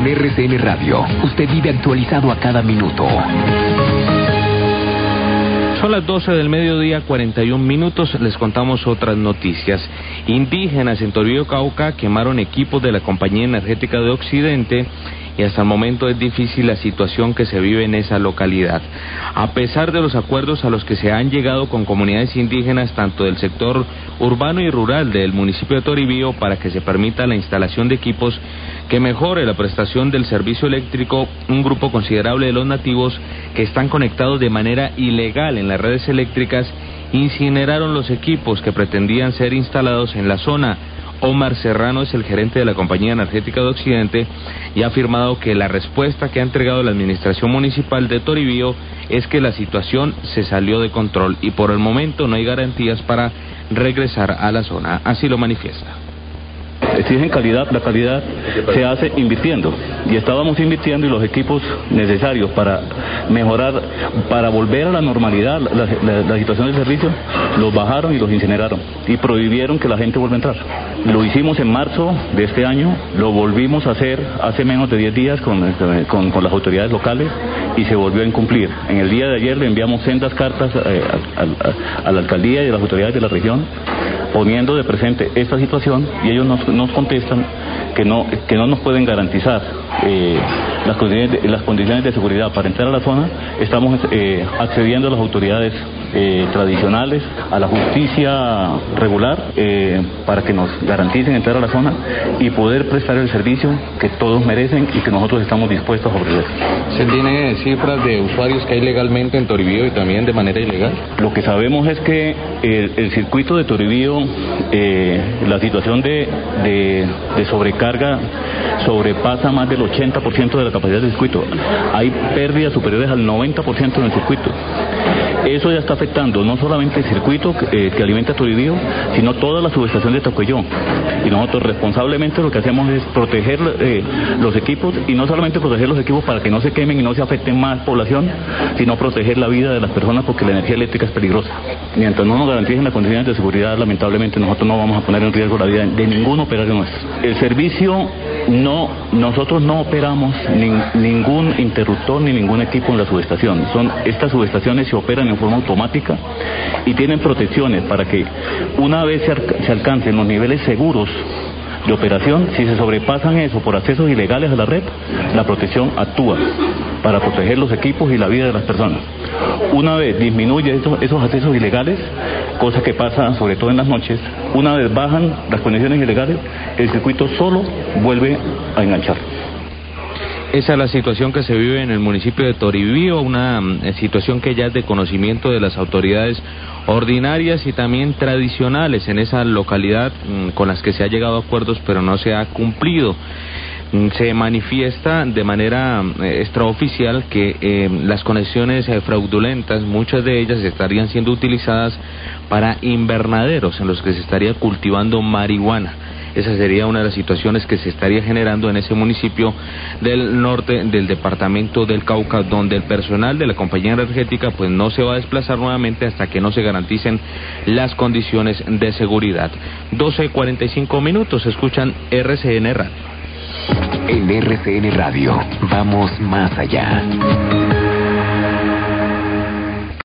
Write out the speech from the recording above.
En RCN Radio, usted vive actualizado a cada minuto. Son las 12 del mediodía, 41 minutos, les contamos otras noticias. Indígenas en Toribío, Cauca, quemaron equipos de la Compañía Energética de Occidente y hasta el momento es difícil la situación que se vive en esa localidad. A pesar de los acuerdos a los que se han llegado con comunidades indígenas, tanto del sector urbano y rural del municipio de Toribío, para que se permita la instalación de equipos que mejore la prestación del servicio eléctrico, un grupo considerable de los nativos que están conectados de manera ilegal en las redes eléctricas incineraron los equipos que pretendían ser instalados en la zona. Omar Serrano es el gerente de la Compañía Energética de Occidente y ha afirmado que la respuesta que ha entregado la administración municipal de Toribío es que la situación se salió de control y por el momento no hay garantías para regresar a la zona. Así lo manifiesta. Exigen calidad, la calidad se hace invirtiendo y estábamos invirtiendo y los equipos necesarios para mejorar, para volver a la normalidad, la situación del servicio, los bajaron y los incineraron y prohibieron que la gente vuelva a entrar. Lo hicimos en marzo de este año, lo volvimos a hacer hace menos de 10 días con las autoridades locales y se volvió a incumplir. En el día de ayer le enviamos sendas cartas a la alcaldía y a las autoridades de la región poniendo de presente esta situación y ellos nos contestan que no nos pueden garantizar las condiciones de seguridad para entrar a la zona. Estamos accediendo a las autoridades tradicionales, a la justicia regular, para que nos garanticen entrar a la zona y poder prestar el servicio que todos merecen y que nosotros estamos dispuestos a ofrecer. ¿Se tiene cifras de usuarios que hay legalmente en Toribío y también de manera ilegal? Lo que sabemos es que el circuito de Toribío, la situación de sobrecarga sobrepasa más del 80% de la capacidad del circuito. Hay pérdidas superiores al 90% en el circuito. Eso ya está afectando no solamente el circuito que alimenta Toribío, sino toda la subestación de Tocuelló. Y nosotros responsablemente lo que hacemos es proteger los equipos, y no solamente proteger los equipos para que no se quemen y no se afecten más población, sino proteger la vida de las personas, porque la energía eléctrica es peligrosa. Mientras no nos garanticen las condiciones de seguridad, lamentablemente nosotros no vamos a poner en riesgo la vida de ningún operario nuestro. El servicio nosotros no operamos ningún interruptor ni ningún equipo en la subestación. Estas subestaciones se operan en forma automática y tienen protecciones para que una vez se alcancen los niveles seguros de operación, si se sobrepasan eso por accesos ilegales a la red, la protección actúa para proteger los equipos y la vida de las personas. Una vez disminuye esos accesos ilegales, cosa que pasa sobre todo en las noches, una vez bajan las conexiones ilegales, el circuito solo vuelve a enganchar. Esa es la situación que se vive en el municipio de Toribío, una situación que ya es de conocimiento de las autoridades ordinarias y también tradicionales en esa localidad, con las que se ha llegado a acuerdos pero no se ha cumplido. Se manifiesta de manera extraoficial que las conexiones fraudulentas, muchas de ellas estarían siendo utilizadas para invernaderos en los que se estaría cultivando marihuana. Esa sería una de las situaciones que se estaría generando en ese municipio del norte del departamento del Cauca, donde el personal de la compañía energética pues no se va a desplazar nuevamente hasta que no se garanticen las condiciones de seguridad. 12:45 minutos, escuchan RCN Radio. En RCN Radio, vamos más allá.